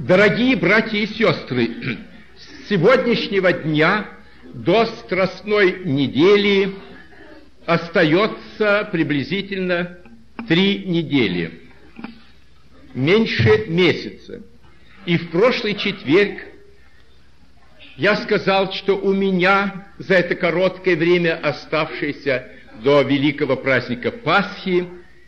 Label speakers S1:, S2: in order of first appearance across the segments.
S1: Дорогие братья и сестры, с сегодняшнего дня до Страстной недели остается приблизительно 3 недели, меньше месяца. И в прошлый четверг я сказал, что у меня за это короткое время, оставшееся до великого праздника Пасхи,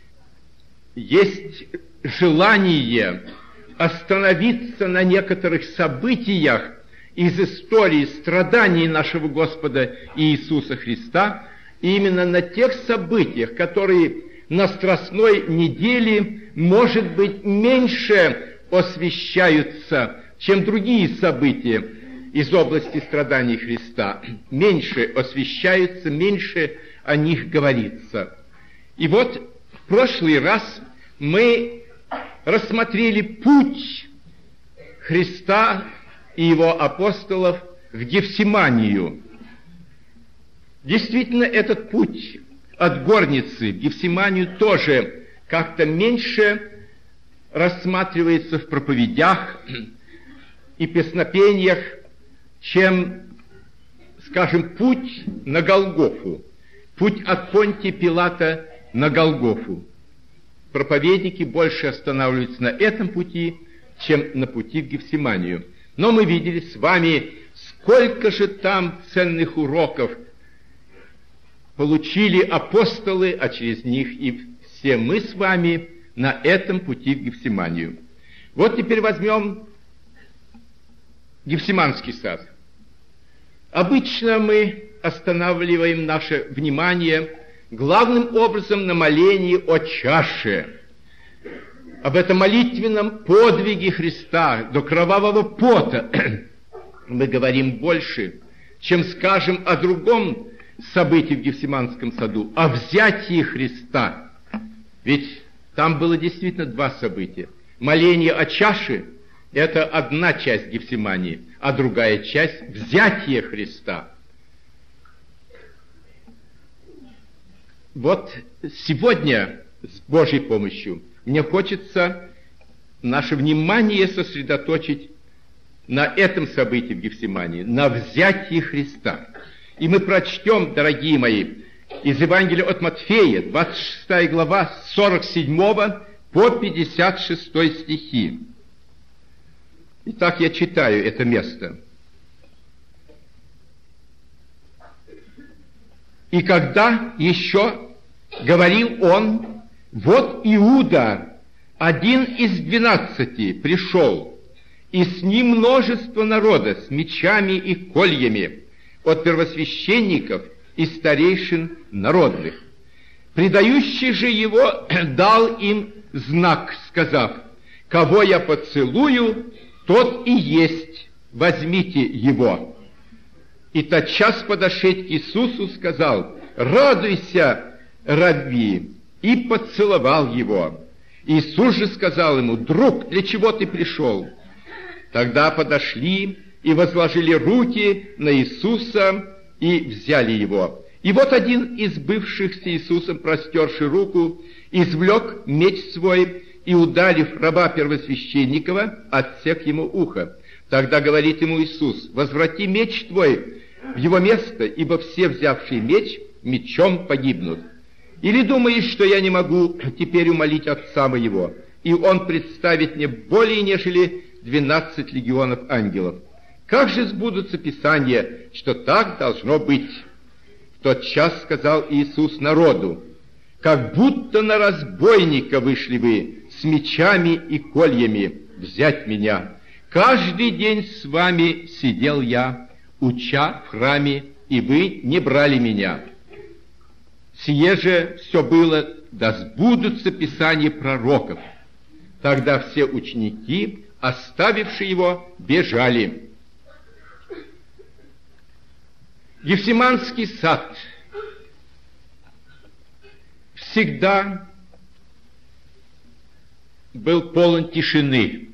S1: есть желание остановиться на некоторых событиях из истории страданий нашего Господа Иисуса Христа, именно на тех событиях, которые на Страстной неделе, может быть, меньше освещаются, чем другие события из области страданий Христа. Меньше освещаются, меньше о них говорится. И вот в прошлый раз мы рассмотрели путь Христа и его апостолов в Гефсиманию. Действительно, этот путь от горницы в Гефсиманию тоже как-то меньше рассматривается в проповедях и песнопениях, чем, скажем, путь на Голгофу, путь от Понтия Пилата на Голгофу. Проповедники больше останавливаются на этом пути, чем на пути в Гефсиманию. Но мы видели с вами, сколько же там ценных уроков получили апостолы, а через них и все мы с вами на этом пути в Гефсиманию. Вот теперь возьмем Гефсиманский сад. Обычно мы останавливаем наше внимание главным образом на молении о чаше, об этом молитвенном подвиге Христа до кровавого пота. Мы говорим больше, чем скажем о другом событии в Гефсиманском саду, о взятии Христа. Ведь там было действительно 2 события. Моление о чаше – это одна часть Гефсимании, а другая часть – взятие Христа. Вот сегодня, с Божьей помощью, мне хочется наше внимание сосредоточить на этом событии в Гефсимании, на взятии Христа. И мы прочтем, дорогие мои, из Евангелия от Матфея, 26 глава, с 47 по 56 стихи. Итак, я читаю это место. «И когда еще говорил он, вот Иуда, один из 12, пришел, и с ним множество народа с мечами и кольями от первосвященников и старейшин народных. Предающий же его дал им знак, сказав, кого я поцелую, тот и есть, возьмите его. И тотчас подошед к Иисусу сказал, радуйся, Рабби, и поцеловал его. Иисус же сказал ему, друг, для чего ты пришел? Тогда подошли и возложили руки на Иисуса и взяли его. И вот один из бывших с Иисусом, простерши руку, извлек меч свой и, ударив раба первосвященникова, отсек ему ухо. Тогда говорит ему Иисус, возврати меч твой в его место, ибо все, взявшие меч, мечом погибнут. Или думаешь, что я не могу теперь умолить Отца моего, и Он представит мне более нежели 12 легионов ангелов? Как же сбудутся Писания, что так должно быть? В тот час сказал Иисус народу, как будто на разбойника вышли вы с мечами и кольями взять меня. Каждый день с вами сидел я, уча в храме, и вы не брали меня. Сие же все было, да сбудутся Писания пророков. Тогда все ученики, оставившие его, бежали. Гефсиманский сад всегда был полон тишины,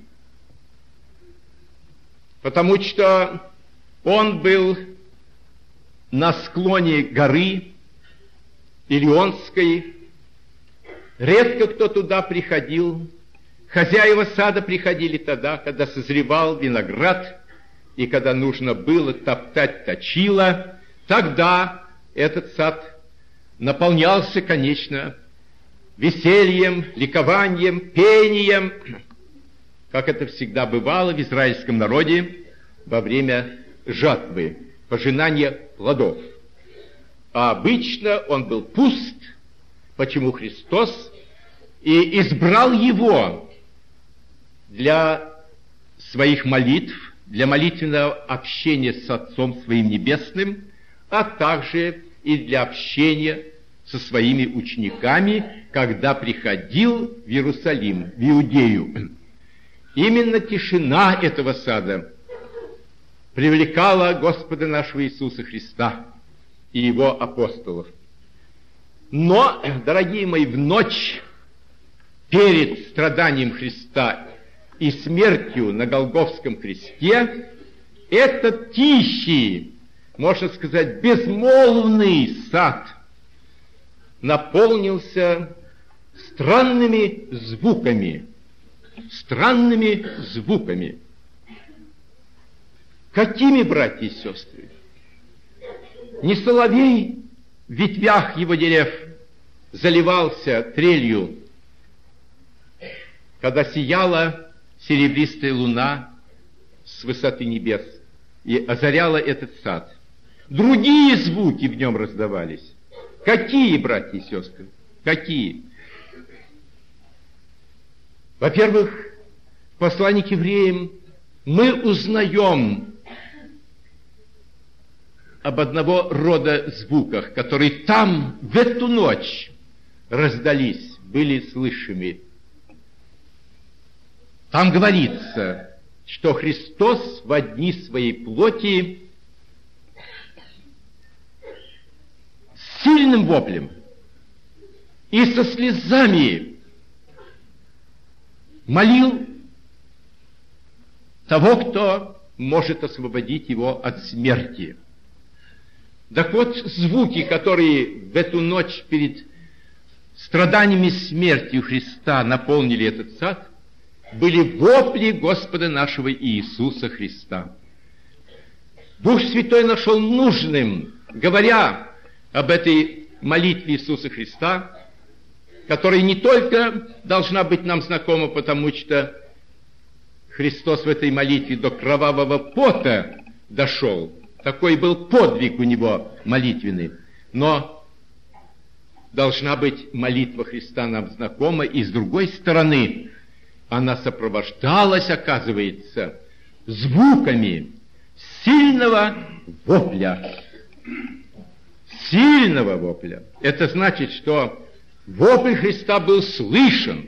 S1: потому что он был на склоне горы Илионской. Редко кто туда приходил, Хозяева сада приходили тогда, когда созревал виноград, и когда нужно было топтать точило, тогда этот сад наполнялся, конечно, весельем, ликованием, пением, как это всегда бывало в израильском народе во время жатвы, пожинания плодов. А обычно он был пуст, почему Христос и избрал его для своих молитв, для молитвенного общения с Отцом Своим Небесным, а также и для общения со своими учениками, когда приходил в Иерусалим, в Иудею. Именно тишина этого сада привлекала Господа нашего Иисуса Христа и Его апостолов. Но, дорогие мои, в ночь перед страданием Христа и смертью на Голгофском кресте этот тихий, можно сказать, безмолвный сад наполнился странными звуками. Странными звуками. Какими, братья и сестры? Не соловей в ветвях его дерев заливался трелью, когда сияла серебристая луна с высоты небес и озаряла этот сад. Другие звуки в нем раздавались. Какие, братья и сестры? Какие? Во-первых, в послании к евреям мы узнаем об одного рода звуках, которые там в эту ночь раздались, были слышимы. Там говорится, что Христос во дни своей плоти с сильным воплем и со слезами молил того, кто может освободить его от смерти. Так вот, звуки, которые в эту ночь перед страданиями и смертью Христа наполнили этот сад, были вопли Господа нашего Иисуса Христа. Дух Святой нашел нужным, говоря об этой молитве Иисуса Христа, которая не только должна быть нам знакома, потому что Христос в этой молитве до кровавого пота дошел. Такой был подвиг у него молитвенный. Но должна быть молитва Христа нам знакома, и с другой стороны, она сопровождалась, оказывается, звуками сильного вопля. Сильного вопля. Это значит, что вопль Христа был слышен.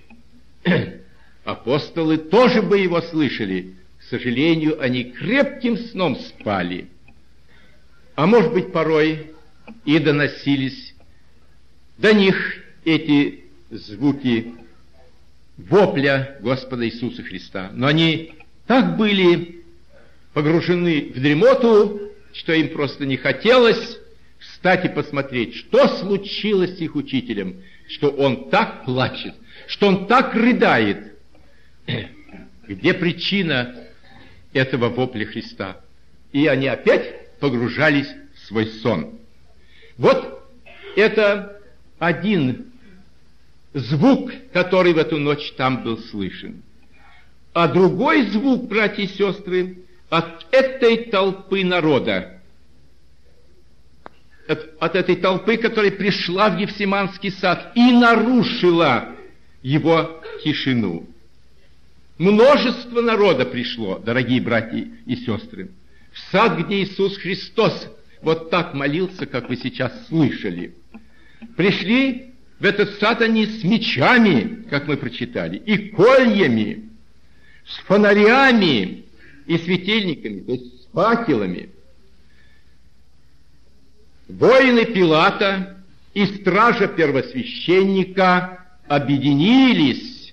S1: Апостолы тоже бы его слышали. К сожалению, они крепким сном спали. А может быть, порой и доносились до них эти звуки вопля Господа Иисуса Христа. Но они так были погружены в дремоту, что им просто не хотелось встать и посмотреть, что случилось с их учителем, что он так плачет, что он так рыдает. Где причина этого вопля Христа? И они опять погружались в свой сон. Вот это один звук, который в эту ночь там был слышен. А другой звук, братья и сестры, от этой толпы народа, от этой толпы, которая пришла в Гефсиманский сад и нарушила его тишину. Множество народа пришло, дорогие братья и сестры, в сад, где Иисус Христос вот так молился, как вы сейчас слышали. Пришли в этот сад они с мечами, как мы прочитали, и кольями, с фонарями и светильниками, то есть с факелами. Воины Пилата и стража первосвященника объединились,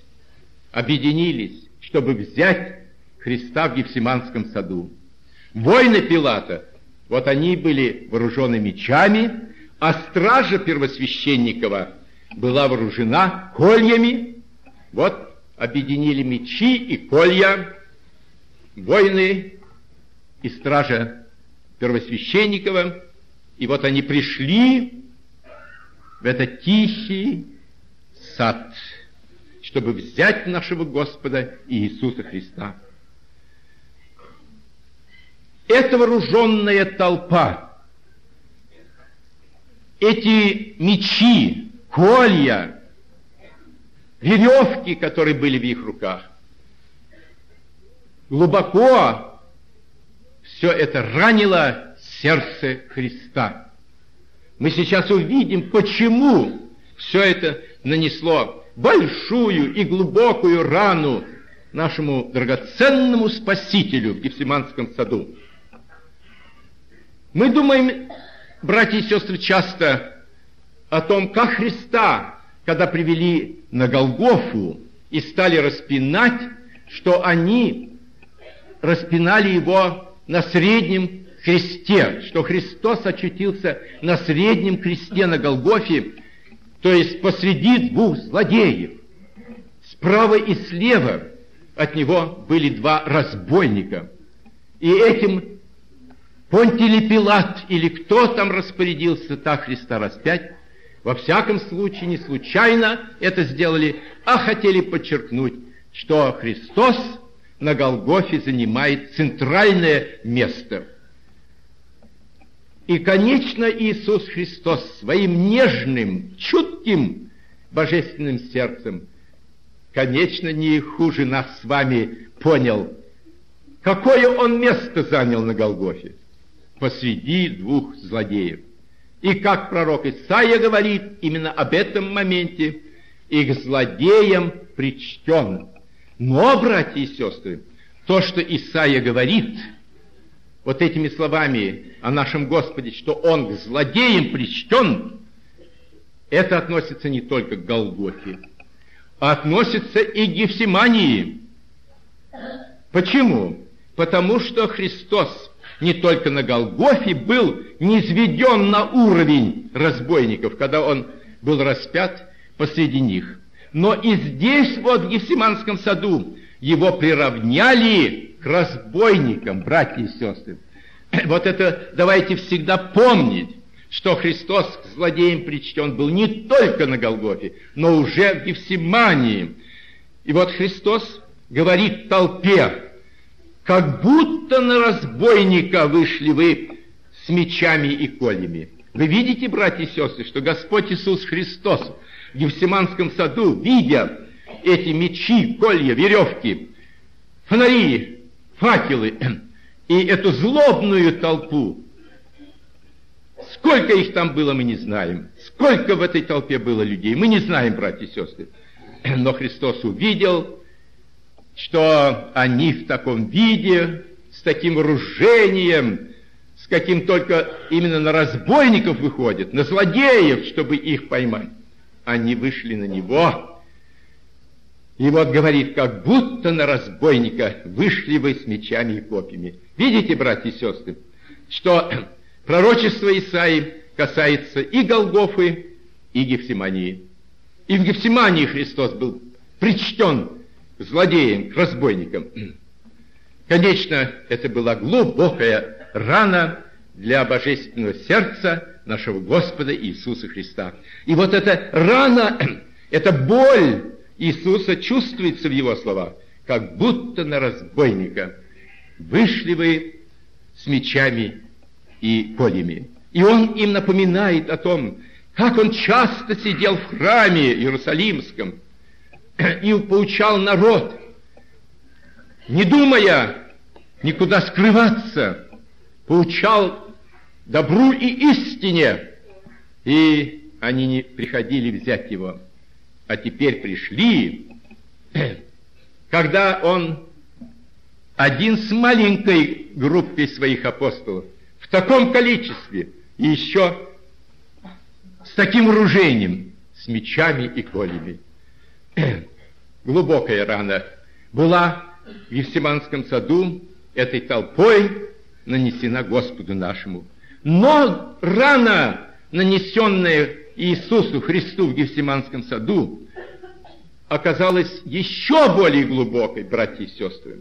S1: чтобы взять Христа в Гефсиманском саду. Воины Пилата, вот они были вооружены мечами, а стража первосвященникова была вооружена кольями. Вот объединили мечи и колья, воины и стража Первосвященникова, и вот они пришли в этот тихий сад, чтобы взять нашего Господа Иисуса Христа. Эта вооруженная толпа, эти мечи, колья, веревки, которые были в их руках, глубоко все это ранило сердце Христа. Мы сейчас увидим, почему все это нанесло большую и глубокую рану нашему драгоценному Спасителю в Гефсиманском саду. Мы думаем, братья и сестры, часто о том, как Христа, когда привели на Голгофу и стали распинать, что они распинали его на среднем кресте, что Христос очутился на среднем кресте на Голгофе, то есть посреди двух злодеев. Справа и слева от него были два разбойника. И этим Понтий или Пилат, или кто там распорядился так Христа распять, во всяком случае не случайно это сделали, а хотели подчеркнуть, что Христос на Голгофе занимает центральное место. И, конечно, Иисус Христос своим нежным, чутким, божественным сердцем, конечно, не хуже нас с вами понял, какое Он место занял на Голгофе посреди двух злодеев. И как пророк Исаия говорит именно об этом моменте, и к злодеям причтен. Но, братья и сестры, то, что Исаия говорит вот этими словами о нашем Господе, что Он к злодеям причтен, это относится не только к Голгофе, а относится и к Гефсимании. Почему? Потому что Христос не только на Голгофе был низведен на уровень разбойников, когда Он был распят посреди них, но и здесь, вот в Гефсиманском саду, Его приравняли к разбойникам, братья и сестры. Вот это давайте всегда помнить, что Христос к злодеям причтен был не только на Голгофе, но уже в Гефсимании. И вот Христос говорит толпе, как будто на разбойника вышли вы с мечами и кольями. Вы видите, братья и сестры, что Господь Иисус Христос в Гефсиманском саду, видя эти мечи, колья, веревки, фонари, факелы и эту злобную толпу, сколько их там было, мы не знаем. Сколько в этой толпе было людей, мы не знаем, братья и сестры. Но Христос увидел, что они в таком виде, с таким вооружением, с каким только именно на разбойников выходят, на злодеев, чтобы их поймать. Они вышли на Него. И вот говорит, как будто на разбойника вышли вы с мечами и копьями. Видите, братья и сестры, что пророчество Исаии касается и Голгофы, и Гефсимании. И в Гефсимании Христос был причтен к злодеям, к разбойникам. Конечно, это была глубокая рана для божественного сердца нашего Господа Иисуса Христа. И вот эта рана, эта боль Иисуса чувствуется в Его словах, как будто на разбойника вышли вы с мечами и кольями. И Он им напоминает о том, как Он часто сидел в храме Иерусалимском и поучал народ, не думая никуда скрываться, поучал добру и истине, и они не приходили взять Его. А теперь пришли, когда Он один с маленькой группой своих апостолов, в таком количестве, и еще с таким вооружением, с мечами и кольями. Глубокая рана была в Гефсиманском саду этой толпой нанесена Господу нашему. Но рана, нанесенная Иисусу Христу в Гефсиманском саду, оказалась еще более глубокой, братья и сестры.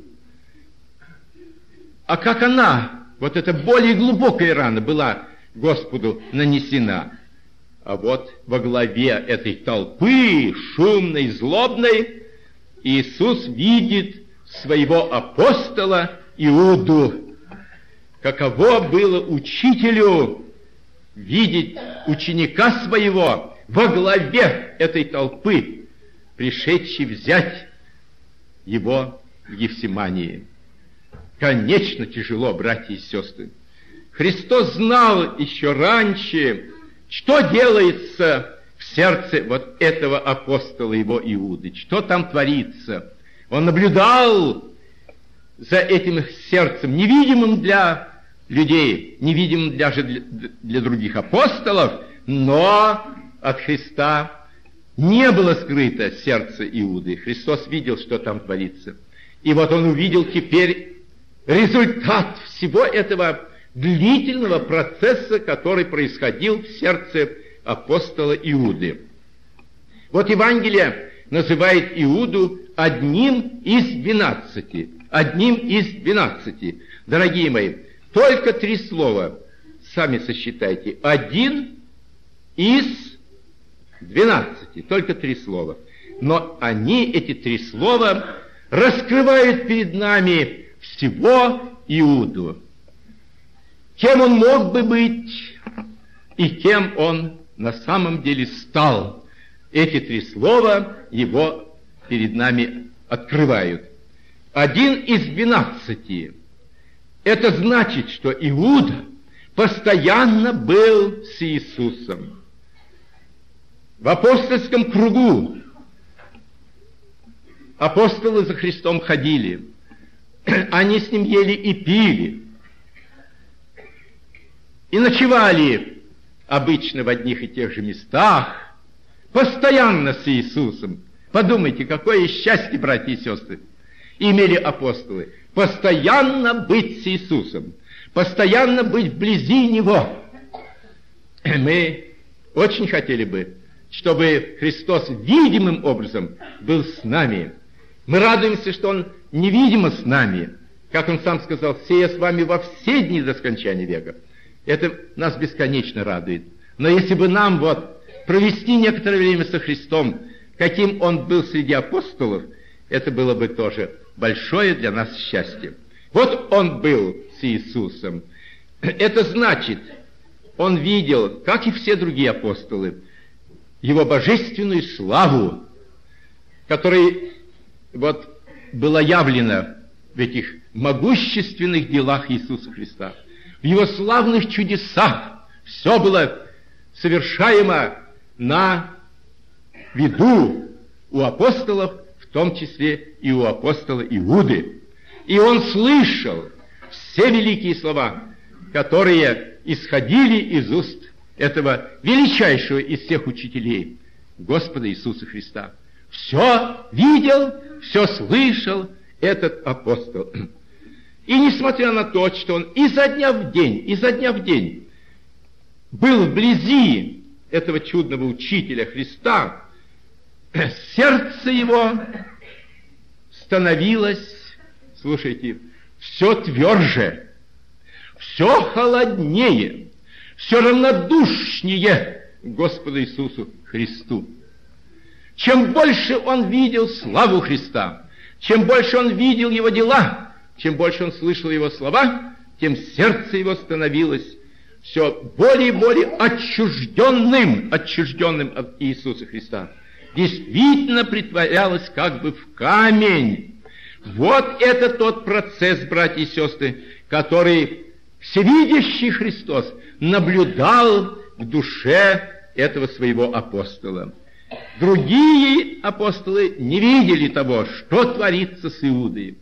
S1: А как она, вот эта более глубокая рана, была Господу нанесена? А вот во главе этой толпы, шумной, злобной, Иисус видит своего апостола Иуду. Каково было учителю видеть ученика своего во главе этой толпы, пришедшей взять его в Гефсимании. Конечно, тяжело, братья и сестры. Христос знал еще раньше, что делается в сердце вот этого апостола его Иуды, что там творится. Он наблюдал за этим сердцем, невидимым для людей, невидимым даже для других апостолов, но от Христа не было скрыто сердце Иуды. Христос видел, что там творится. И вот он увидел теперь результат всего этого длительного процесса, который происходил в сердце апостола Иуды. Вот Евангелие называет Иуду одним из 12. Одним из 12. Дорогие мои, только 3 слова, сами сосчитайте. 1 из 12. Только 3 слова. Но они, эти 3 слова, раскрывают перед нами всего Иуду. Кем он мог бы быть и кем он на самом деле стал. Эти 3 слова его перед нами открывают. 1 из 12. Это значит, что Иуда постоянно был с Иисусом. В апостольском кругу апостолы за Христом ходили. Они с ним ели и пили. И ночевали обычно в одних и тех же местах, постоянно с Иисусом. Подумайте, какое счастье, братья и сестры, имели апостолы. Постоянно быть с Иисусом, постоянно быть вблизи Него. Мы очень хотели бы, чтобы Христос видимым образом был с нами. Мы радуемся, что Он невидимо с нами. Как Он сам сказал, «Се я с вами во все дни до скончания века». Это нас бесконечно радует. Но если бы нам провести некоторое время со Христом, каким Он был среди апостолов, это было бы тоже большое для нас счастье. Вот Он был с Иисусом. Это значит, Он видел, как и все другие апостолы, Его божественную славу, которая была явлена в этих могущественных делах Иисуса Христа. В Его славных чудесах все было совершаемо на виду у апостолов, в том числе и у апостола Иуды. И он слышал все великие слова, которые исходили из уст этого величайшего из всех учителей, Господа Иисуса Христа. Все видел, все слышал этот апостол. И несмотря на то, что он изо дня в день был вблизи этого чудного учителя Христа, сердце его становилось, слушайте, все тверже, все холоднее, все равнодушнее к Господу Иисусу Христу. Чем больше он видел славу Христа, чем больше он видел Его дела, чем больше он слышал Его слова, тем сердце его становилось все более и более отчужденным от Иисуса Христа. Действительно притворялось как бы в камень. Вот это тот процесс, братья и сестры, который всевидящий Христос наблюдал в душе этого своего апостола. Другие апостолы не видели того, что творится с Иудой.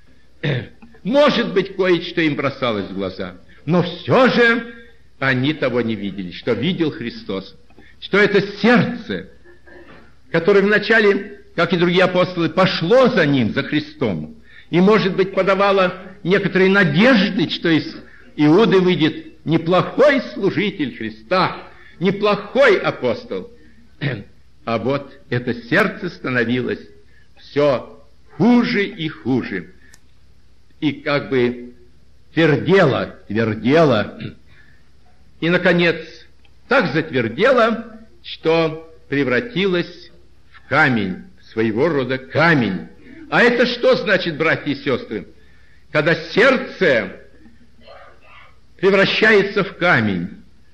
S1: Может быть, кое-что им бросалось в глаза, но все же они того не видели, что видел Христос. Что это сердце, которое вначале, как и другие апостолы, пошло за Ним, за Христом, и, может быть, подавало некоторые надежды, что из Иуды выйдет неплохой служитель Христа, неплохой апостол. А вот это сердце становилось все хуже и хуже. И как бы твердело. И, наконец, так затвердело, что превратилось в камень, своего рода камень. А это что значит, братья и сестры? Когда сердце превращается в камень.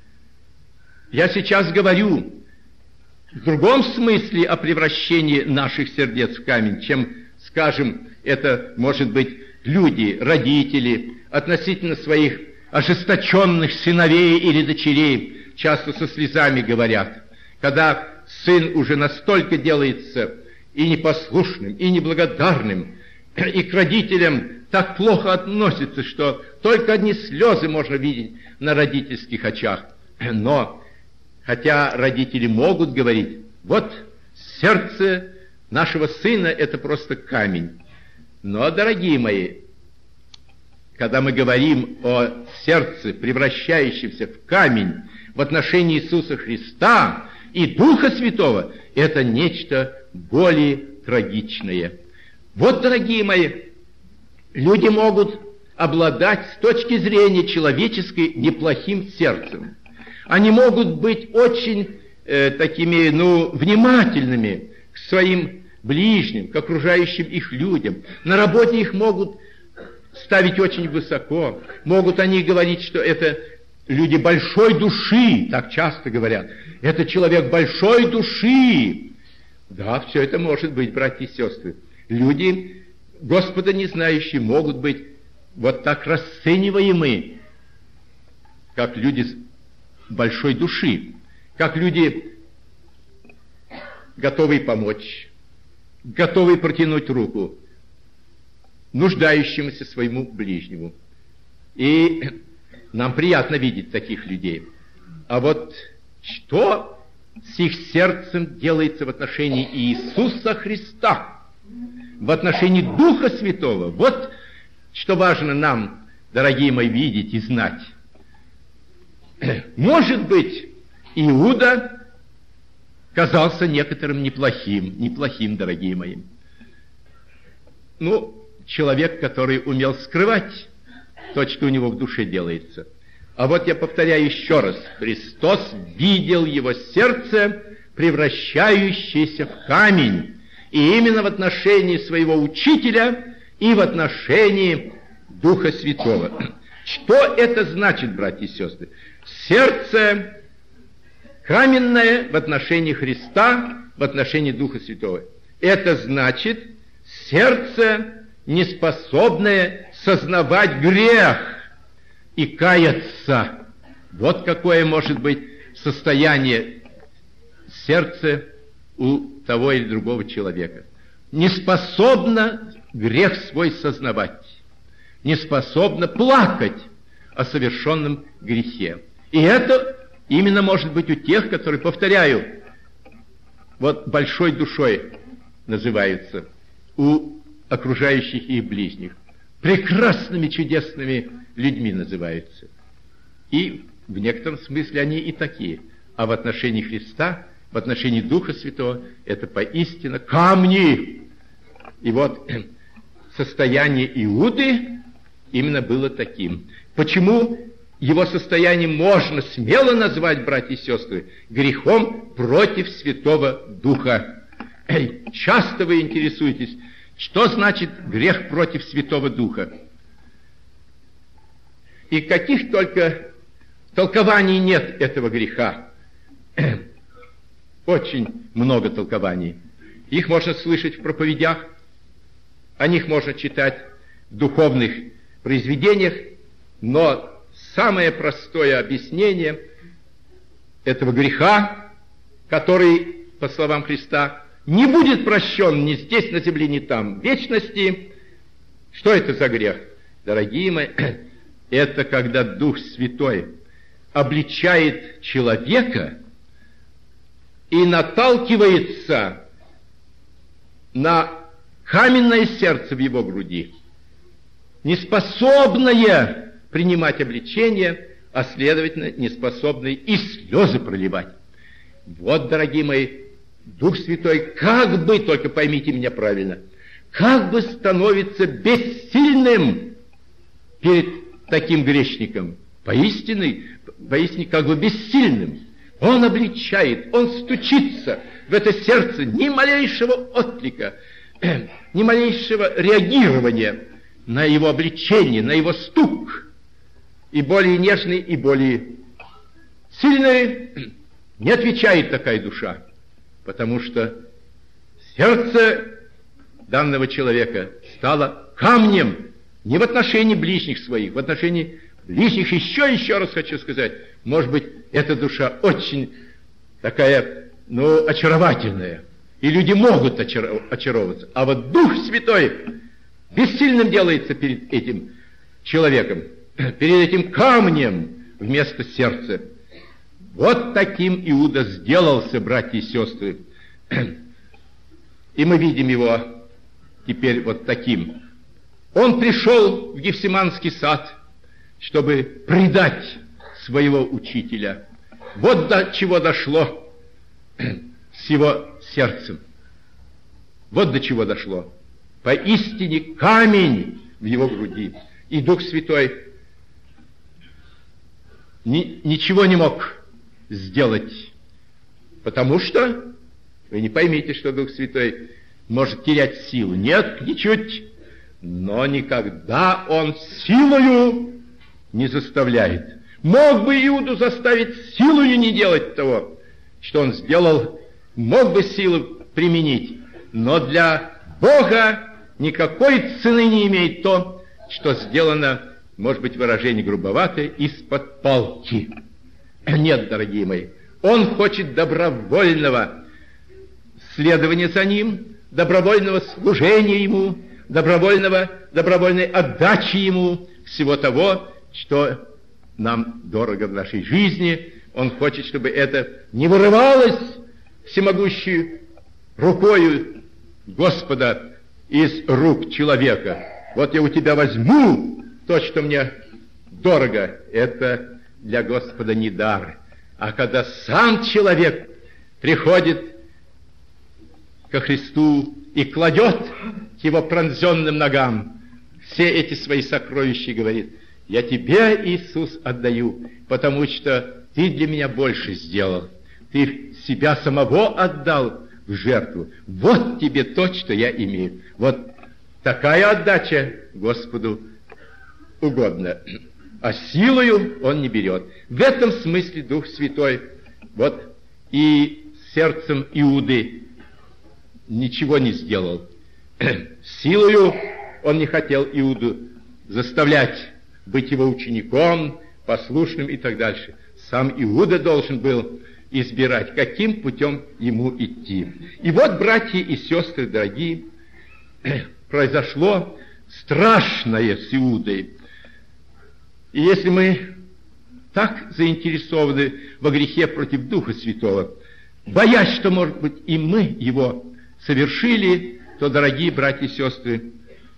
S1: Я сейчас говорю в другом смысле о превращении наших сердец в камень, чем, скажем, это может быть люди, родители, относительно своих ожесточенных сыновей или дочерей, часто со слезами говорят, когда сын уже настолько делается и непослушным, и неблагодарным, и к родителям так плохо относится, что только одни слезы можно видеть на родительских очах. Но, хотя родители могут говорить, вот сердце нашего сына — это просто камень. Но, дорогие мои, когда мы говорим о сердце, превращающемся в камень в отношении Иисуса Христа и Духа Святого, это нечто более трагичное. Вот, дорогие мои, люди могут обладать с точки зрения человеческой неплохим сердцем. Они могут быть очень такими, внимательными к своим ближним, к окружающим их людям. На работе их могут ставить очень высоко. Могут они говорить, что это люди большой души, так часто говорят. Это человек большой души. Да, все это может быть, братья и сестры. Люди, Господа не знающие, могут быть вот так расцениваемы, как люди большой души, как люди, готовые помочь, готовые протянуть руку нуждающемуся своему ближнему. И нам приятно видеть таких людей. А вот что с их сердцем делается в отношении Иисуса Христа, в отношении Духа Святого? Вот что важно нам, дорогие мои, видеть и знать. Может быть, Иуда казался некоторым неплохим, дорогие мои. Человек, который умел скрывать то, что у него в душе делается. А вот я повторяю еще раз. Христос видел его сердце, превращающееся в камень. И именно в отношении своего учителя и в отношении Духа Святого. Что это значит, братья и сестры? Сердце каменное в отношении Христа, в отношении Духа Святого. Это значит сердце, неспособное сознавать грех и каяться. Вот какое может быть состояние сердца у того или другого человека. Не способно грех свой сознавать, не способно плакать о совершенном грехе. И это именно может быть у тех, которые, повторяю, вот большой душой называются, у окружающих их ближних. Прекрасными, чудесными людьми называются. И в некотором смысле они и такие. А в отношении Христа, в отношении Духа Святого, это поистине камни. И вот состояние Иуды именно было таким. Почему его состояние можно смело назвать, братья и сестры, грехом против Святого Духа? Часто вы интересуетесь, что значит грех против Святого Духа? И каких только толкований нет этого греха. Очень много толкований. Их можно слышать в проповедях, о них можно читать в духовных произведениях, но самое простое объяснение этого греха, который, по словам Христа, не будет прощен ни здесь, на земле, ни там, в вечности. Что это за грех? Дорогие мои, это когда Дух Святой обличает человека и наталкивается на каменное сердце в его груди, неспособное принимать обличение, а следовательно, неспособное и слезы проливать. Вот, дорогие мои, Дух Святой как бы, только поймите меня правильно, как бы становится бессильным перед таким грешником. Поистине как бы бессильным. Он обличает, он стучится в это сердце, ни малейшего отклика, ни малейшего реагирования на его обличение, на его стук. И более нежный, и более сильный не отвечает такая душа, потому что сердце данного человека стало камнем не в отношении ближних своих, в отношении ближних еще раз хочу сказать, может быть, эта душа очень такая, очаровательная, и люди могут очаровываться, а вот Дух Святой бессильным делается перед этим человеком, перед этим камнем вместо сердца. Вот таким Иуда сделался, братья и сестры. И мы видим его теперь вот таким. Он пришел в Гефсиманский сад, чтобы предать своего учителя. Вот до чего дошло с его сердцем. Вот до чего дошло. Поистине камень в его груди. И Дух Святой ничего не мог сделать, потому что, вы не поймите, что Дух Святой может терять силу. Нет, ничуть. Но никогда он силою не заставляет. Мог бы Иуду заставить силою не делать того, что он сделал, мог бы силу применить, но для Бога никакой цены не имеет то, что сделано, может быть, выражение грубоватое, из-под палки. Нет, дорогие мои, он хочет добровольного следования за ним, добровольного служения ему, добровольной отдачи ему всего того, что нам дорого в нашей жизни. Он хочет, чтобы это не вырывалось всемогущей рукою Господа из рук человека. Вот я у тебя возьму то, что мне дорого. Это для Господа не дар. А когда сам человек приходит ко Христу и кладет к его пронзенным ногам все эти свои сокровища и говорит: я тебе, Иисус, отдаю, потому что ты для меня больше сделал. Ты себя самого отдал в жертву. Вот тебе то, что я имею. Вот такая отдача Господу угодна. А силою он не берет. В этом смысле Дух Святой вот и сердцем Иуды ничего не сделал. Силою он не хотел Иуду заставлять быть его учеником, послушным и так дальше. Сам Иуда должен был избирать, каким путем ему идти. И вот, братья и сестры дорогие, произошло страшное с Иудой. И если мы так заинтересованы во грехе против Духа Святого, боясь, что, может быть, и мы его совершили, то, дорогие братья и сестры,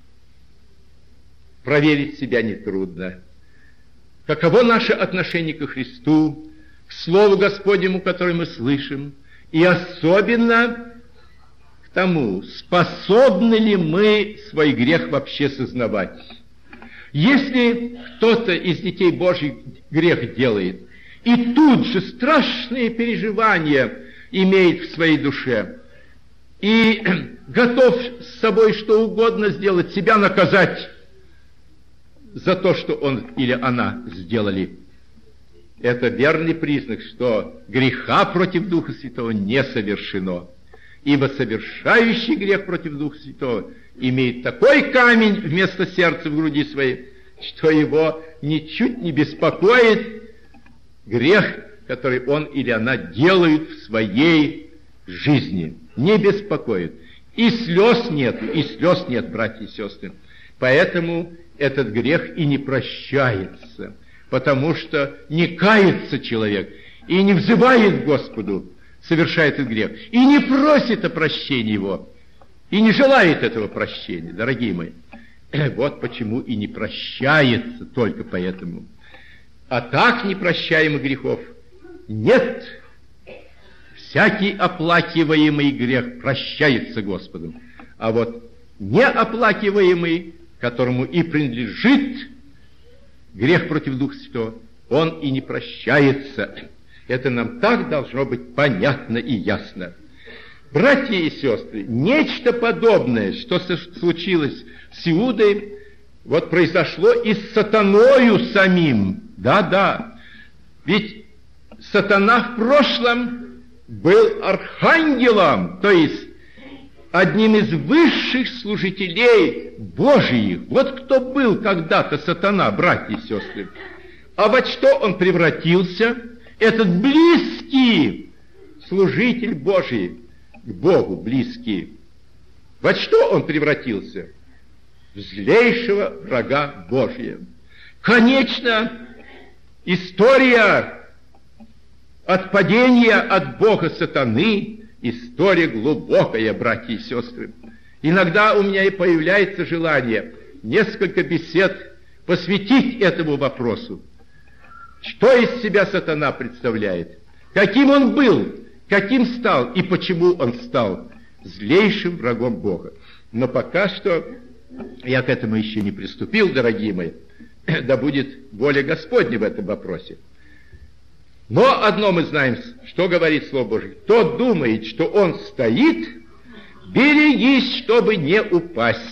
S1: проверить себя нетрудно. Каково наше отношение ко Христу, к Слову Господнему, которое мы слышим, и особенно к тому, способны ли мы свой грех вообще сознавать. Если кто-то из детей Божьих грех делает, и тут же страшные переживания имеет в своей душе, и готов с собой что угодно сделать, себя наказать за то, что он или она сделали, это верный признак, что греха против Духа Святого не совершено. Ибо совершающий грех против Духа Святого имеет такой камень вместо сердца в груди своей, что его ничуть не беспокоит грех, который он или она делают в своей жизни. Не беспокоит. И слез нет, братья и сестры. Поэтому этот грех и не прощается, потому что не кается человек и не взывает к Господу, совершает этот грех, и не просит о прощении его, и не желает этого прощения, дорогие мои. Вот почему и не прощается только поэтому. А так непрощаемых грехов нет. всякий оплакиваемый грех прощается Господом. А вот неоплакиваемый, которому и принадлежит грех против Духа Святого, он и не прощается. Это нам так должно быть понятно и ясно. Братья и сестры, нечто подобное, что случилось с Иудой, вот произошло и с сатаною самим. Да-да. Ведь сатана в прошлом был архангелом, то есть одним из высших служителей Божиих. Вот кто был когда-то сатана, братья и сестры. А во что он превратился? Этот близкий служитель Божий, к Богу близкий. Во что он превратился? В злейшего врага Божия. Конечно, история отпадения от Бога сатаны, история глубокая, братья и сестры. Иногда у меня и появляется желание несколько бесед посвятить этому вопросу. Что из себя сатана представляет? Каким он был? Каким стал? И почему он стал злейшим врагом Бога? Но пока что я к этому еще не приступил, дорогие мои. Да будет воля Господня в этом вопросе. Но одно мы знаем, что говорит Слово Божие. Кто думает, что он стоит, берегись, чтобы не упасть.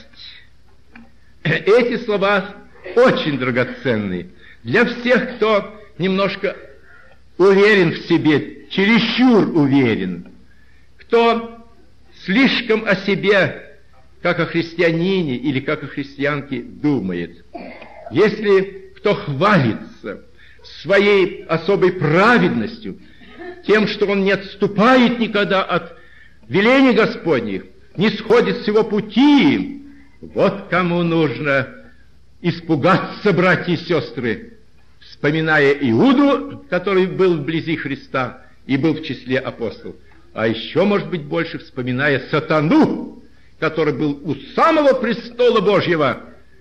S1: Эти слова очень драгоценные для всех, кто немножко уверен в себе, чересчур уверен, кто слишком о себе, как о христианине или как о христианке, думает. Если кто хвалится своей особой праведностью, тем, что он не отступает никогда от велений Господних, не сходит с его пути, вот кому нужно испугаться, братья и сестры, вспоминая Иуду, который был вблизи Христа и был в числе апостолов, а еще, может быть, больше вспоминая сатану, который был у самого престола Божьего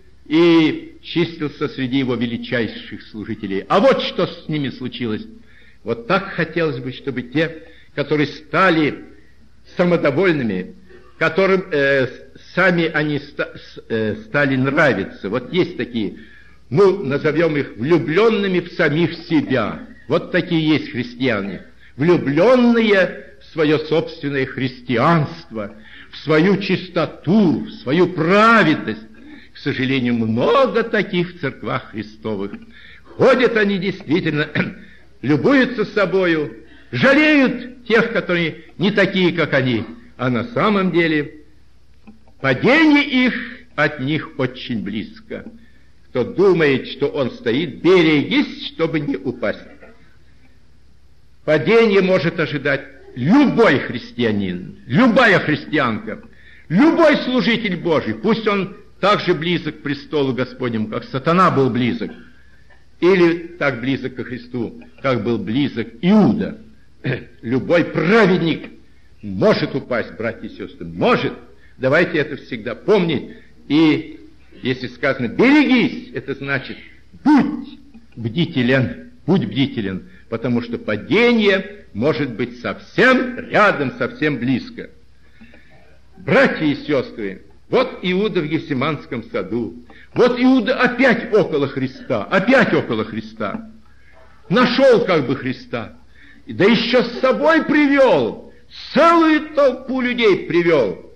S1: и числился среди его величайших служителей. А вот что с ними случилось. Вот так хотелось бы, чтобы те, которые стали самодовольными, которым сами они стали нравиться. Вот есть такие, назовем их влюбленными в самих себя. Вот такие есть христиане, влюбленные в свое собственное христианство, в свою чистоту, в свою праведность. К сожалению, много таких в церквах Христовых. Ходят они действительно, любуются собою, жалеют тех, которые не такие, как они, а на самом деле падение их от них очень близко. Кто думает, что он стоит, берегись, чтобы не упасть. Падение может ожидать любой христианин, любая христианка, любой служитель Божий, пусть он так же близок к престолу Господнему, как сатана был близок, или так близок ко Христу, как был близок Иуда. Любой праведник может упасть, братья и сестры, может. Давайте это всегда помнить. И если сказано «берегись», это значит будь бдителен, потому что падение может быть совсем рядом, совсем близко. Братья и сестры, вот Иуда в Гефсиманском саду, вот Иуда опять около Христа, нашел как бы Христа, да еще с собой привел, целую толпу людей привел.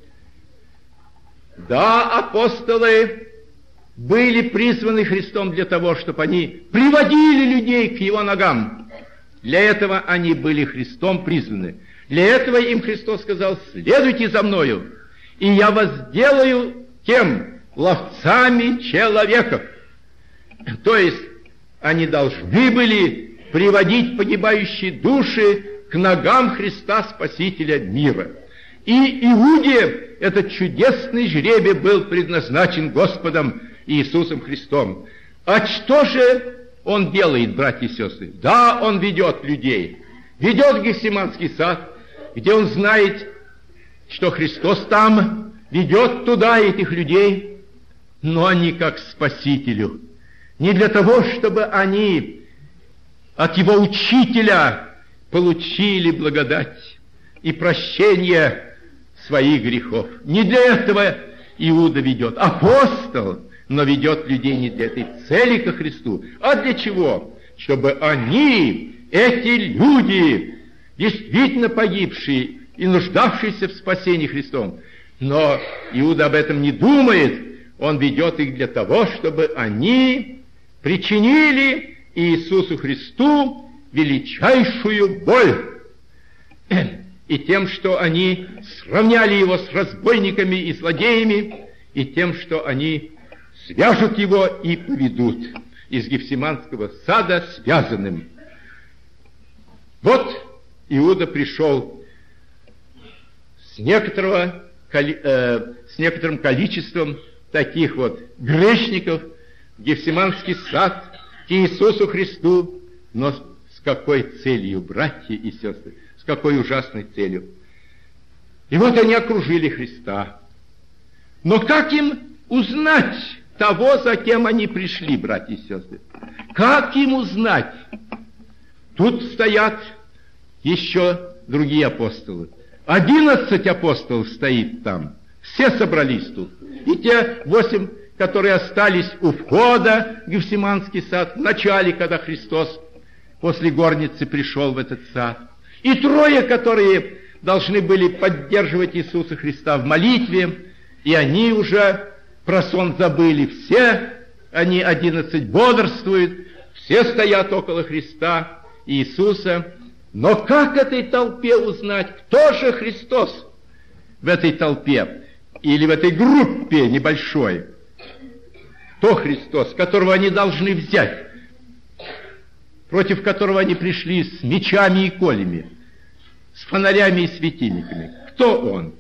S1: Да, апостолы были призваны Христом для того, чтобы они приводили людей к Его ногам. Для этого они были Христом призваны. Для этого им Христос сказал: следуйте за мною, и я вас сделаю кем? Ловцами человеков. То есть они должны были приводить погибающие души к ногам Христа, Спасителя мира. И Иуде этот чудесный жребий был предназначен Господом Иисусом Христом. А что же он делает, братья и сестры? Да, он ведет людей, ведет в Гефсиманский сад, где он знает, что Христос там, ведет туда этих людей, но не как Спасителю, не для того, чтобы они от его учителя получили благодать, и прощения своих грехов. Не для этого Иуда ведет, апостол, но ведет людей не для этой цели ко Христу, а для чего? Чтобы они, эти люди, действительно погибшие и нуждавшиеся в спасении Христом. Но Иуда об этом не думает, он ведет их для того, чтобы они причинили Иисусу Христу величайшую боль. И тем, что они сравняли его с разбойниками и злодеями, и тем, что они свяжут его и поведут из Гефсиманского сада связанным. Вот Иуда пришел с некоторым количеством таких вот грешников в Гефсиманский сад к Иисусу Христу, но с какой целью, братья и сестры, с какой ужасной целью. И вот они окружили Христа. Но как им узнать того, за кем они пришли, братья и сестры? Как им узнать? Тут стоят еще другие апостолы. 11 апостолов стоит там. Все собрались тут. И те 8, которые остались у входа в Гефсиманский сад, в начале, когда Христос после горницы пришел в этот сад. И 3, которые должны были поддерживать Иисуса Христа в молитве, и они уже про сон забыли. Все они 11 бодрствуют, все стоят около Христа Иисуса. Но как этой толпе узнать, кто же Христос в этой толпе или в этой группе небольшой? Кто Христос, которого они должны взять, против которого они пришли с мечами и колями, с фонарями и светильниками? Кто Он?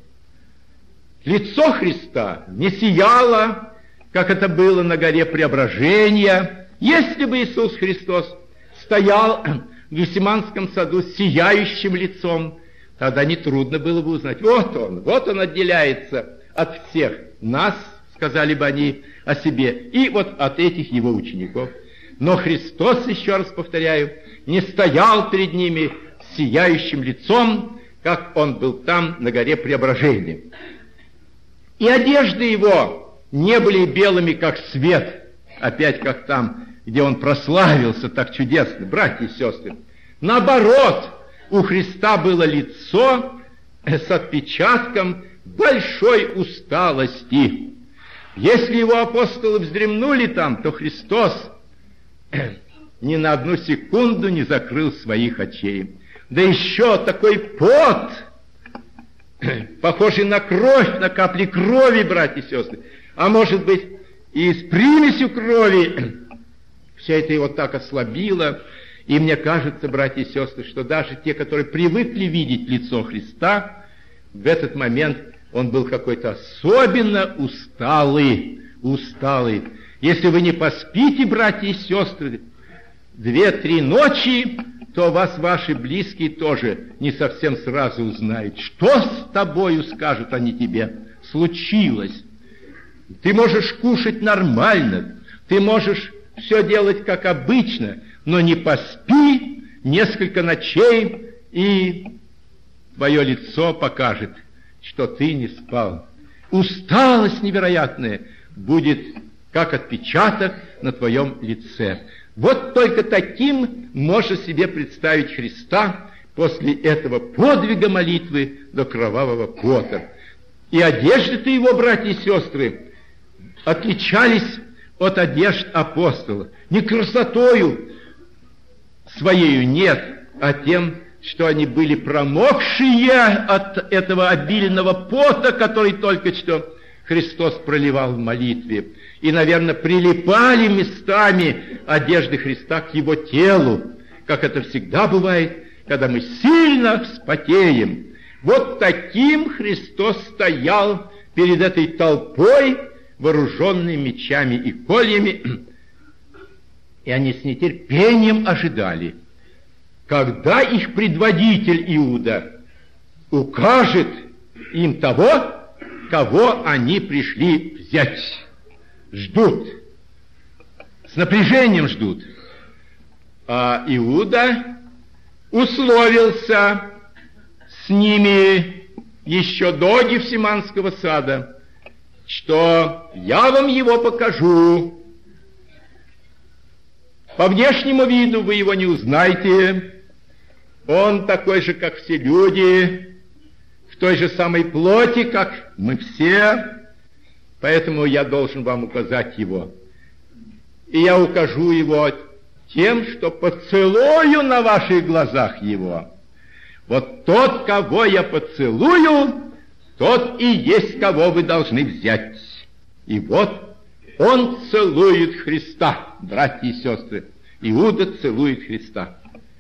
S1: Лицо Христа не сияло, как это было на горе Преображения. Если бы Иисус Христос стоял в Гефсиманском саду с сияющим лицом, тогда нетрудно было бы узнать. Вот он отделяется от всех нас, сказали бы они о себе, и вот от этих его учеников. Но Христос, еще раз повторяю, не стоял перед ними с сияющим лицом, как он был там на горе Преображения. И одежды его не были белыми, как свет, опять как там, где он прославился так чудесно, братья и сестры. Наоборот, у Христа было лицо с отпечатком большой усталости. Если его апостолы вздремнули там, то Христос ни на одну секунду не закрыл своих очей. Да еще такой пот, похожий на кровь, на капли крови, братья и сестры, а может быть и с примесью крови. Все это его так ослабило. И мне кажется, братья и сестры, что даже те, которые привыкли видеть лицо Христа, в этот момент он был какой-то особенно усталый. Если вы не поспите, братья и сестры, 2-3 ночи, то вас ваши близкие тоже не совсем сразу узнают. Что с тобою, скажут они тебе, случилось? Ты можешь кушать нормально, ты можешь все делать как обычно, но не поспи несколько ночей, и твое лицо покажет, что ты не спал. Усталость невероятная будет, как отпечаток на твоем лице. Вот только таким можно себе представить Христа после этого подвига молитвы до кровавого пота. И одежды-то его, братья и сестры, отличались от одежд апостолов. Не красотою своею, нет, а тем, что они были промокшие от этого обильного пота, который только что Христос проливал в молитве. И, наверное, прилипали местами одежды Христа к его телу, как это всегда бывает, когда мы сильно вспотеем. Вот таким Христос стоял перед этой толпой, вооруженной мечами и кольями, и они с нетерпением ожидали, когда их предводитель Иуда укажет им того, кого они пришли взять. Ждут, с напряжением ждут. А Иуда условился с ними еще до Гефсиманского сада, что я вам его покажу. По внешнему виду вы его не узнаете. Он такой же, как все люди, в той же самой плоти, как мы все. Поэтому я должен вам указать его. И я укажу его тем, что поцелую на ваших глазах его. Вот тот, кого я поцелую, тот и есть, кого вы должны взять. И вот он целует Христа, братья и сестры. Иуда целует Христа.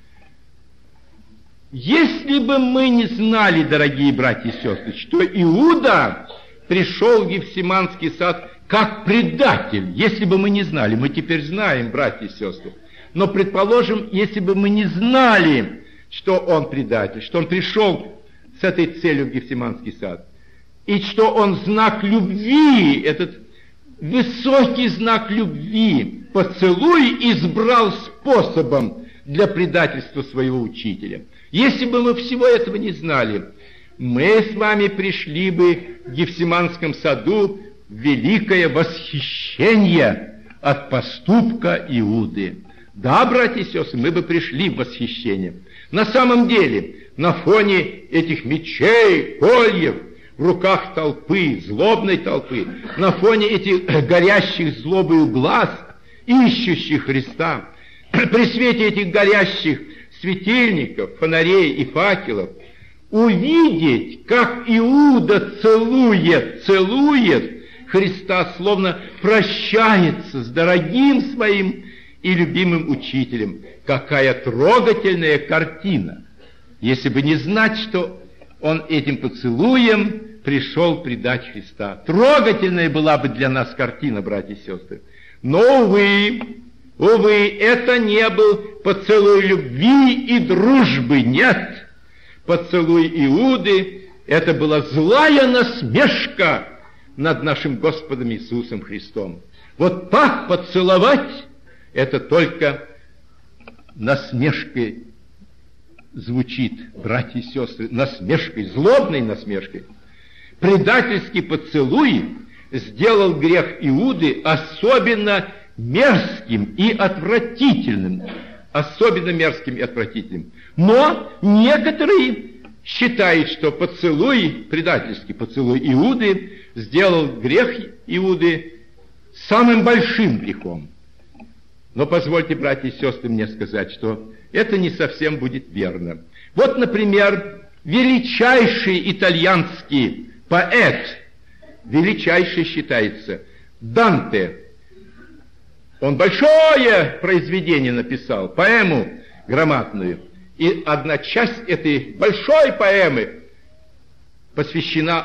S1: Если бы мы не знали, дорогие братья и сестры, что Иуда пришел в Гефсиманский сад как предатель, если бы мы не знали, мы теперь знаем, братья и сестры, но предположим, если бы мы не знали, что он предатель, что он пришел с этой целью в Гефсиманский сад, и что он знак любви, этот высокий знак любви, поцелуй избрал способом для предательства своего учителя. Если бы мы всего этого не знали, мы с вами пришли бы в Гефсиманском саду в великое восхищение от поступка Иуды. Да, братья и сестры, мы бы пришли в восхищение. На самом деле, на фоне этих мечей, кольев, в руках толпы, злобной толпы, на фоне этих горящих злобою глаз, ищущих Христа, при свете этих горящих светильников, фонарей и факелов, увидеть, как Иуда целует Христа, словно прощается с дорогим своим и любимым учителем. Какая трогательная картина! Если бы не знать, что он этим поцелуем пришел предать Христа. Трогательная была бы для нас картина, братья и сестры. Но, увы, это не был поцелуй любви и дружбы, нет. Поцелуй Иуды — это была злая насмешка над нашим Господом Иисусом Христом. Вот так поцеловать — это только насмешкой звучит, братья и сестры, насмешкой, злобной насмешкой. Предательский поцелуй сделал грех Иуды особенно мерзким и отвратительным. Особенно мерзким и отвратительным. Но некоторые считают, что поцелуй, предательский поцелуй Иуды, сделал грех Иуды самым большим грехом. Но позвольте, братья и сестры, мне сказать, что это не совсем будет верно. Вот, например, величайший итальянский поэт, величайший считается, Данте. Он большое произведение написал, поэму громадную. И одна часть этой большой поэмы посвящена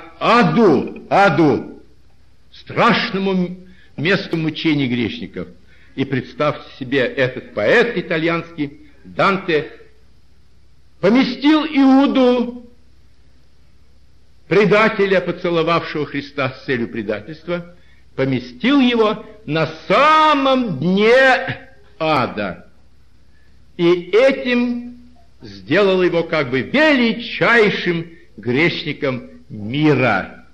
S1: аду, страшному месту мучений грешников. И представьте себе, этот поэт итальянский, Данте, поместил Иуду, предателя, поцеловавшего Христа с целью предательства, поместил его на самом дне ада. И этим сделал его как бы величайшим грешником мира.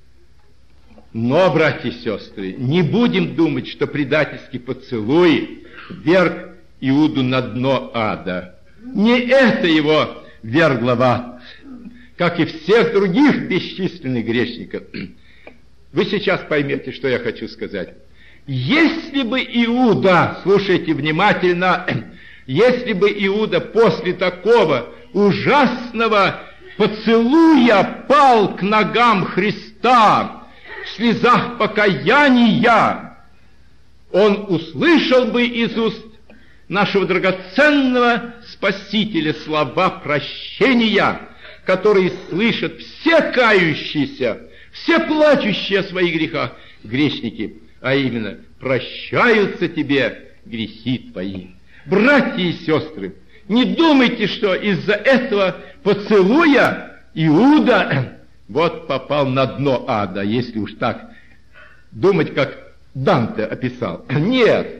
S1: Но, братья и сестры, не будем думать, что предательский поцелуй вверг Иуду на дно ада. Не это его вергло в ад, как и всех других бесчисленных грешников. Вы сейчас поймете, что я хочу сказать. Если бы Иуда, слушайте внимательно, если бы Иуда после такого ужасного поцелуя пал к ногам Христа в слезах покаяния, он услышал бы из уст нашего драгоценного Спасителя слова прощения, которые слышат все кающиеся, все плачущие о своих грехах грешники, а именно «прощаются тебе грехи твои». Братья и сестры, не думайте, что из-за этого поцелуя Иуда вот попал на дно ада, если уж так думать, как Данте описал. Нет.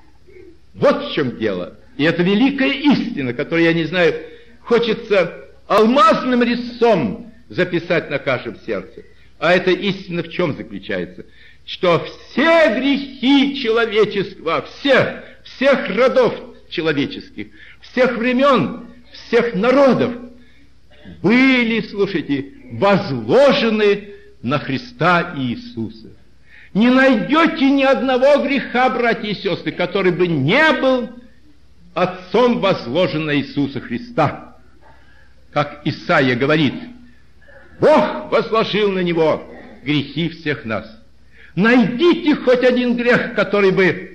S1: Вот в чем дело. И это великая истина, которую, я не знаю, хочется алмазным резцом записать на каждом сердце. А эта истина в чем заключается? Что все грехи человечества, всех родов человеческих, всех времен, всех народов были, слушайте, возложены на Христа Иисуса. Не найдете ни одного греха, братья и сестры, который бы не был Отцом возложен на Иисуса Христа. Как Исаия говорит, Бог возложил на Него грехи всех нас. Найдите хоть один грех, который бы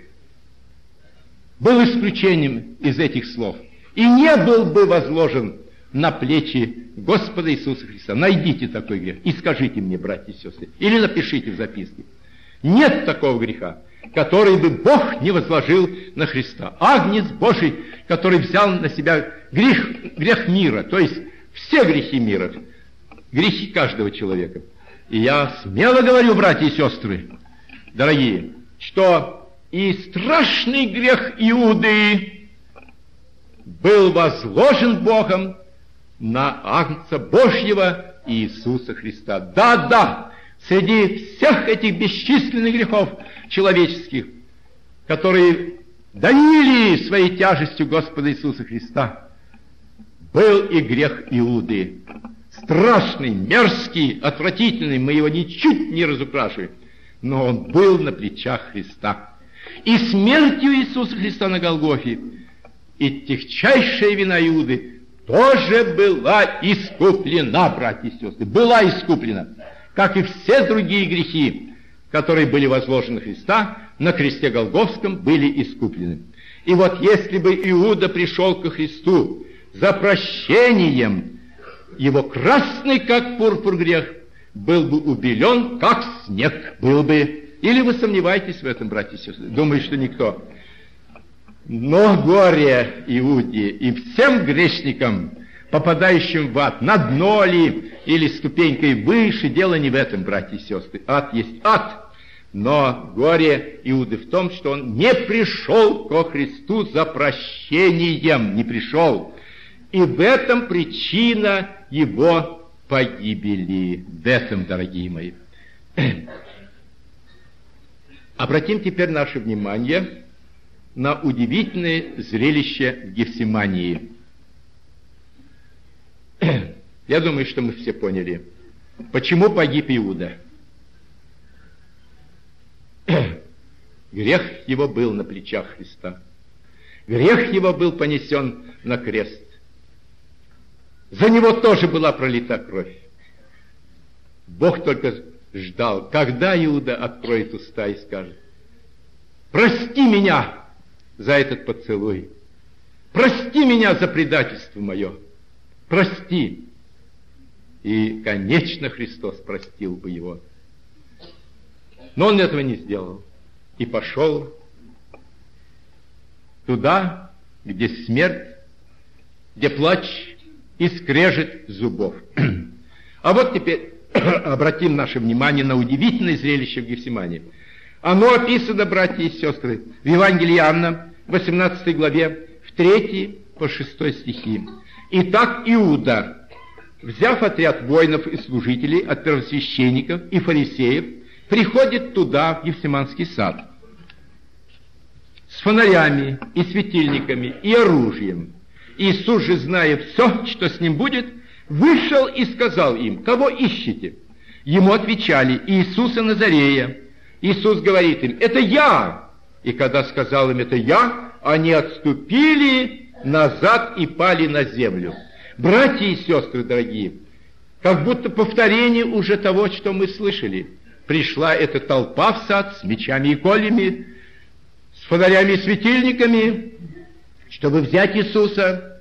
S1: был исключением из этих слов, и не был бы возложен на плечи Господа Иисуса Христа. Найдите такой грех и скажите мне, братья и сестры, или напишите в записке. Нет такого греха, который бы Бог не возложил на Христа. Агнец Божий, который взял на себя грех мира, то есть все грехи мира, грехи каждого человека. И я смело говорю, братья и сестры, дорогие, что и страшный грех Иуды был возложен Богом на Агнца Божьего Иисуса Христа. Да, среди всех этих бесчисленных грехов человеческих, которые давили своей тяжестью Господа Иисуса Христа, был и грех Иуды. Страшный, мерзкий, отвратительный, мы его ничуть не разукрашиваем, но он был на плечах Христа. И смертью Иисуса Христа на Голгофе, и тягчайшая вина Иуды тоже была искуплена, братья и сестры, была искуплена, как и все другие грехи, которые были возложены на Христа, на кресте Голгофском были искуплены. И вот если бы Иуда пришел ко Христу за прощением, его красный, как пурпур, грех был бы убелен, как снег был бы. Или вы сомневаетесь в этом, братья и сестры? Думаю, что никто. Но горе Иуде и всем грешникам, попадающим в ад, на дно ли или ступенькой выше, дело не в этом, братья и сестры. Ад есть ад. Но горе Иуды в том, что он не пришел ко Христу за прощением, не пришел. И в этом причина его погибели. В этом, дорогие мои. Обратим теперь наше внимание на удивительное зрелище в Гефсимании. Я думаю, что мы все поняли, почему погиб Иуда. Грех его был на плечах Христа. Грех его был понесен на крест. За него тоже была пролита кровь. Бог только ждал, когда Иуда откроет уста и скажет: прости меня за этот поцелуй, прости меня за предательство мое, прости. И, конечно, Христос простил бы его. Но он этого не сделал. И пошел туда, где смерть, где плач и скрежет зубов. А вот теперь обратим наше внимание на удивительное зрелище в Гефсимании. Оно описано, братья и сестры, в Евангелии Иоанна, 18 главе, в 3 по 6 стихи. Итак, Иуда, взяв отряд воинов и служителей от первосвященников и фарисеев, приходит туда, в Гефсиманский сад, с фонарями и светильниками и оружием. Иисус же, зная все, что с ним будет, вышел и сказал им: кого ищете? Ему отвечали: Иисуса Назарея. Иисус говорит им: это я. И когда сказал им: это я, они отступили назад и пали на землю. Братья и сестры дорогие, как будто повторение уже того, что мы слышали. Пришла эта толпа в сад с мечами и кольями, с фонарями и светильниками, чтобы взять Иисуса.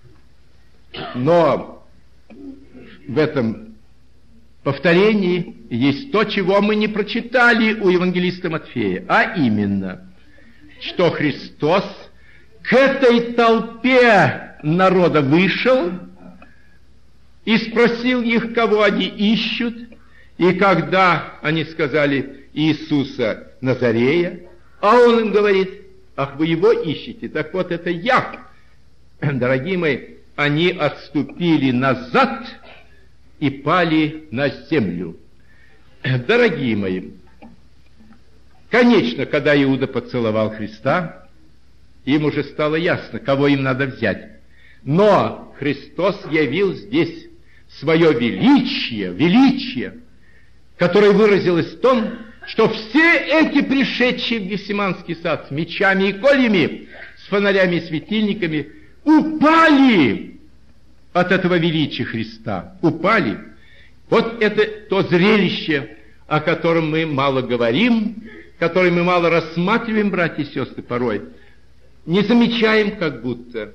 S1: Но в этом повторении есть то, чего мы не прочитали у евангелиста Матфея, а именно, что Христос к этой толпе народа вышел и спросил их, кого они ищут. И когда они сказали: Иисуса Назарея, а он им говорит: ах, вы его ищете? Так вот, это я. Дорогие мои, они отступили назад и пали на землю. Дорогие мои, конечно, когда Иуда поцеловал Христа, им уже стало ясно, кого им надо взять. Но Христос явил здесь свое величие, которое выразилось в том, что все эти пришедшие в Гефсиманский сад с мечами и кольями, с фонарями и светильниками, упали от этого величия Христа. Упали. Вот это то зрелище, о котором мы мало говорим, которое мы мало рассматриваем, братья и сестры, порой. Не замечаем, как будто.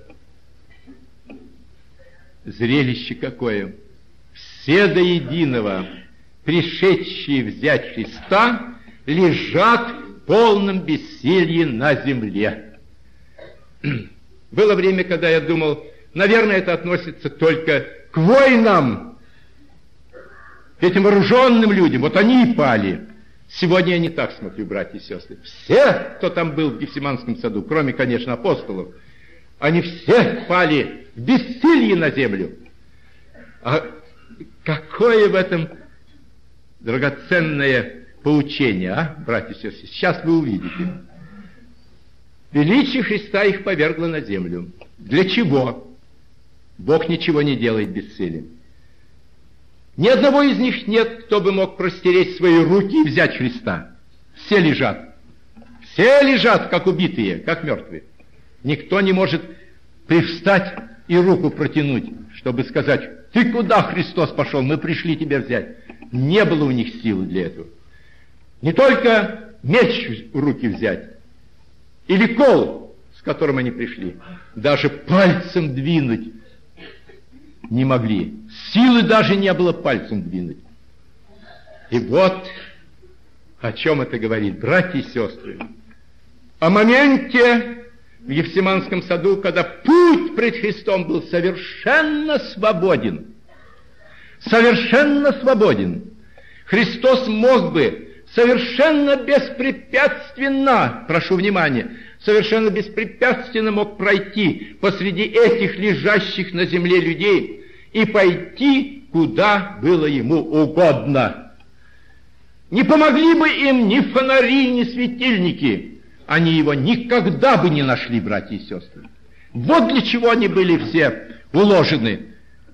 S1: Зрелище какое! Все до единого, пришедшие взять Христа, лежат в полном бессилии на земле. Было время, когда я думал, наверное, это относится только к воинам, к этим вооруженным людям. Вот они и пали. Сегодня я не так смотрю, братья и сестры. Все, кто там был в Гефсиманском саду, кроме, конечно, апостолов, они все пали в бессилии на землю. А какое в этом драгоценное поучение, а, братья и сестры? Сейчас вы увидите. Величие Христа их повергло на землю. Для чего? Бог ничего не делает бесцельем. Ни одного из них нет, кто бы мог простереть свои руки и взять Христа. Все лежат. Все лежат, как убитые, как мертвые. Никто не может привстать и руку протянуть, чтобы сказать: «Ты куда, Христос, пошел? Мы пришли тебя взять». Не было у них силы для этого. Не только меч в руки взять, или кол, с которым они пришли, даже пальцем двинуть не могли. Силы даже не было пальцем двинуть. И вот о чем это говорит, братья и сестры. О моменте в Гефсиманском саду, когда путь пред Христом был совершенно свободен. Совершенно свободен. Христос мог бы совершенно беспрепятственно, прошу внимания, совершенно беспрепятственно мог пройти посреди этих лежащих на земле людей и пойти, куда было ему угодно. Не помогли бы им ни фонари, ни светильники. Они его никогда бы не нашли, братья и сестры. Вот для чего они были все уложены.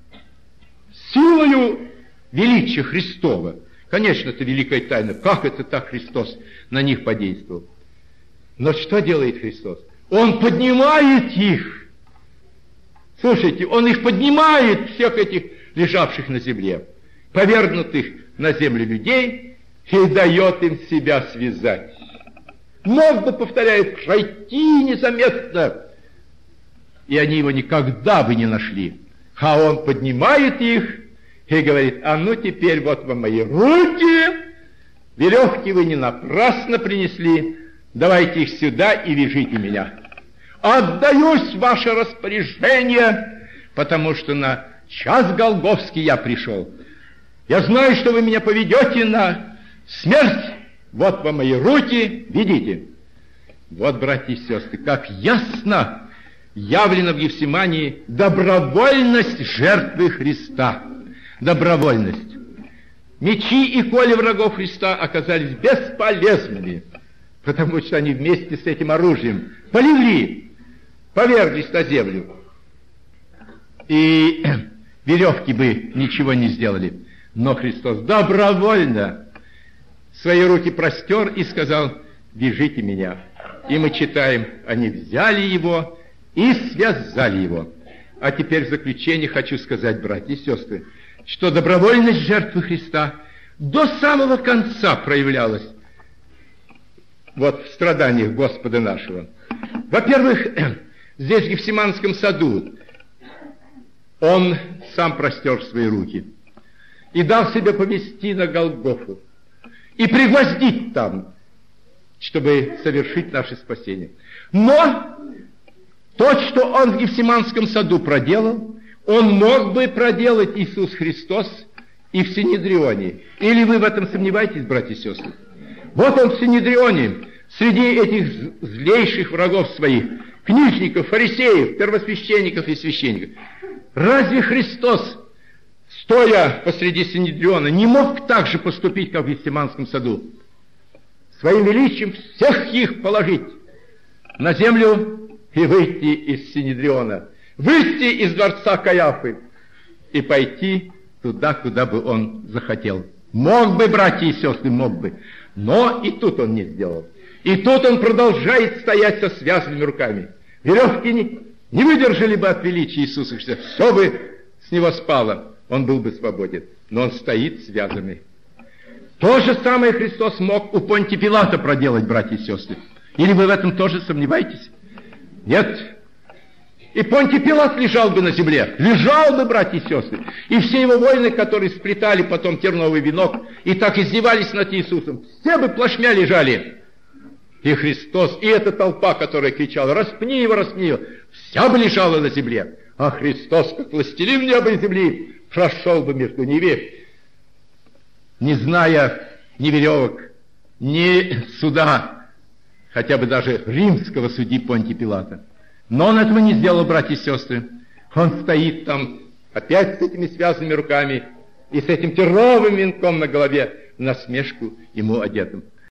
S1: Силою величия Христова. Конечно, это великая тайна. Как это так Христос на них подействовал? Но что делает Христос? Он поднимает их. Слушайте, Он их поднимает, всех этих лежавших на земле, повергнутых на землю людей, и дает им себя связать. Мог бы, повторяю, пройти незаметно, и они его никогда бы не нашли. А Он поднимает их и говорит: а ну теперь вот вам мои руки, веревки вы не напрасно принесли, давайте их сюда и вяжите меня. Отдаюсь в ваше распоряжение, потому что на час Голгофский я пришел. Я знаю, что вы меня поведете на смерть. Вот вам мои руки, видите. Вот, братья и сестры, как ясно явлена в Гефсимании добровольность жертвы Христа. Добровольность. Мечи и коли врагов Христа оказались бесполезными, потому что они вместе с этим оружием полегли, поверглись на землю. И веревки бы ничего не сделали. Но Христос добровольно свои руки простер и сказал: вяжите меня. И мы читаем, они взяли его и связали его. А теперь в заключение хочу сказать, братья и сестры, что добровольность жертвы Христа до самого конца проявлялась вот в страданиях Господа нашего. Во-первых, здесь, в Гефсиманском саду, Он сам простер свои руки и дал себя повести на Голгофу и пригвоздить там, чтобы совершить наше спасение. Но то, что Он в Гефсиманском саду проделал, Он мог бы проделать Иисус Христос и в Синедрионе. Или вы в этом сомневаетесь, братья и сестры? Вот Он в Синедрионе, среди этих злейших врагов своих, книжников, фарисеев, первосвященников и священников. Разве Христос, стоя посреди Синедриона, не мог так же поступить, как в Гефсиманском саду? Своим величием всех их положить на землю и выйти из Синедриона, выйти из дворца Каяфы и пойти туда, куда бы он захотел. Мог бы, братья и сестры, мог бы. Но и тут он не сделал. И тут он продолжает стоять со связанными руками. Веревки не выдержали бы от величия Иисуса Христа. Все бы с него спало. Он был бы свободен. Но он стоит связанный. То же самое Христос мог у Понтия Пилата проделать, братья и сестры. Или вы в этом тоже сомневаетесь? Нет. И Понтий Пилат лежал бы на земле. Лежал бы, братья и сестры. И все его воины, которые сплетали потом терновый венок и так издевались над Иисусом, все бы плашмя лежали. И Христос, и эта толпа, которая кричала: распни его, вся бы лежала на земле. А Христос, как властелин неба и земли, прошел бы между ними, не зная ни веревок, ни суда, хотя бы даже римского судьи Понтия Пилата. Но он этого не сделал, братья и сестры. Он стоит там опять с этими связанными руками и с этим терновым венком на голове, в насмешку ему одетым.